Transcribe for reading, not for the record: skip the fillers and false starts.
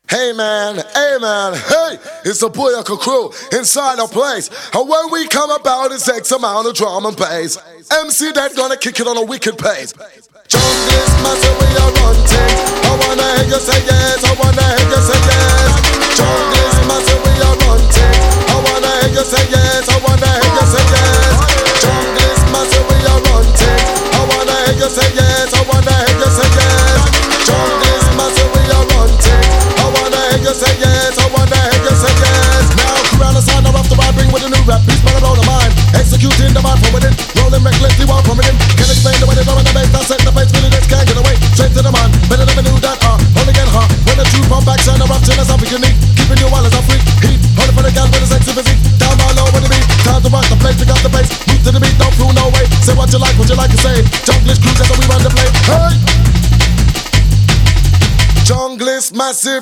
Hey man, hey, it's the Booyaka crew inside the place. And when we come about, it's X amount of drum and bass. MC Dead gonna kick it on a wicked pace. Junglist massive, we are running. I wanna hear you say yes, I wanna hear you say yes. Junglist massive, we are running. I wanna hear you say yes, I wanna hear you say yes. Junglist massive, we are running. I wanna hear you say yes, I wanna hear you say yes. Junglist massive, we are running. You say yes, I wanna hear you say yes. Now around the sign, I rough the vibe, bring with a new rap piece, but I blow the mind. Executing the mind from within, rolling recklessly while permitting. Can't explain the way they drum in the bass, I set the pace, really just can't get away. Straight to the mind, better never knew that, only get hard. When the truth pump back, shine the rough, chillin' something unique. Keeping you wild as a freak, heat, holding for the gal with a sexy physique. Down by low with the beat, time to rock the place, pick up the bass. Move to the beat, don't fool no way. Say what you like to say. Junglist crew, that's how we run the play. Hey! Junglist massive.